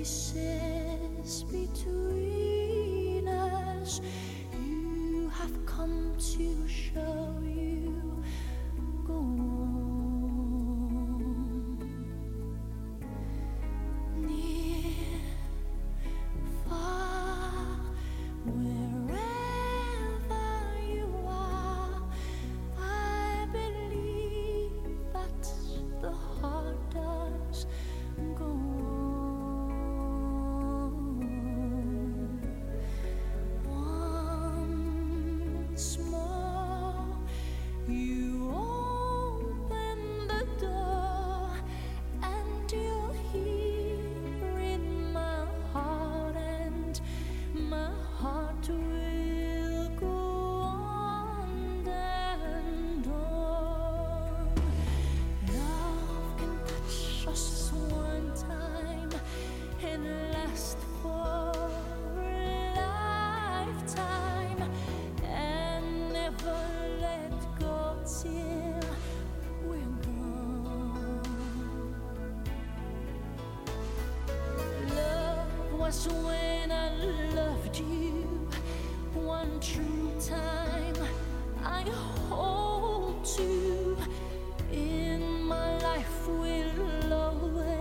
choices between us. You have come to show you go on. Near, far, wherever you are, I believe that the heart does go on. Once more, you open the door, and you're here in my heart, and my heart will go on and on. Love can touch us one time and last for a lifetime, and never let go till we're gone. Love was when I loved you one true time. I hold you in my life will always